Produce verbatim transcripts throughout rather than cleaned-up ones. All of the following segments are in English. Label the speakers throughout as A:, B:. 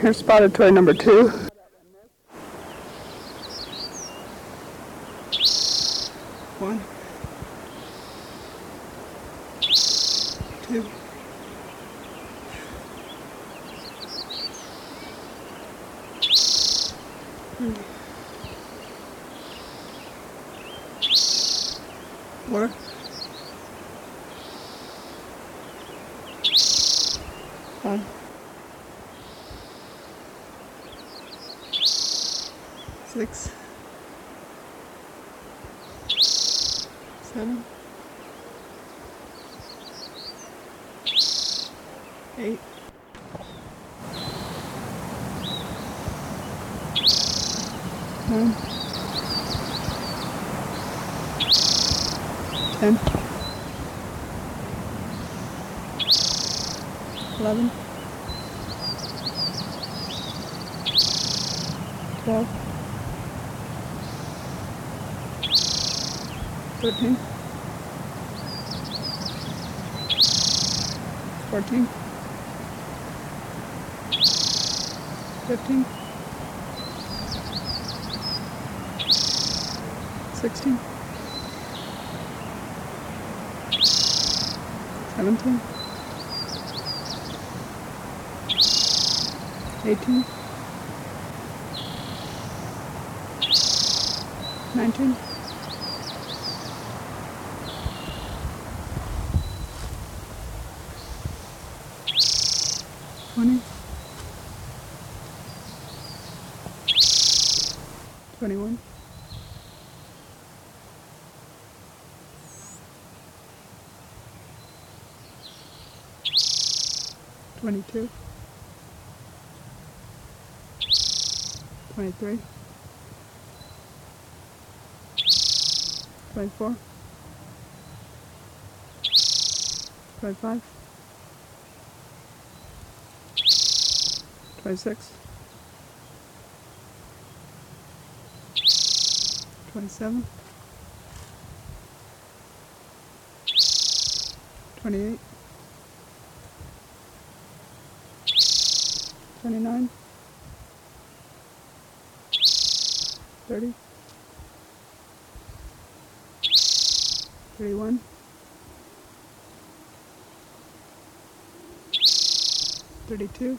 A: Here's spotted toy number two. One, two, three, four, five, six, seven, eight, nine, ten, eleven, twelve, thirteen, fourteen, fifteen, sixteen, seventeen, eighteen, nineteen, twenty, twenty-one, twenty-two, twenty-three, twenty-four, twenty-five, twenty-six, twenty-seven, twenty-eight, twenty-nine, thirty, thirty-one, thirty-two,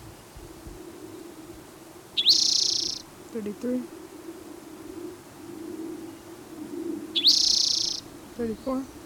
A: thirty-three, thirty-four,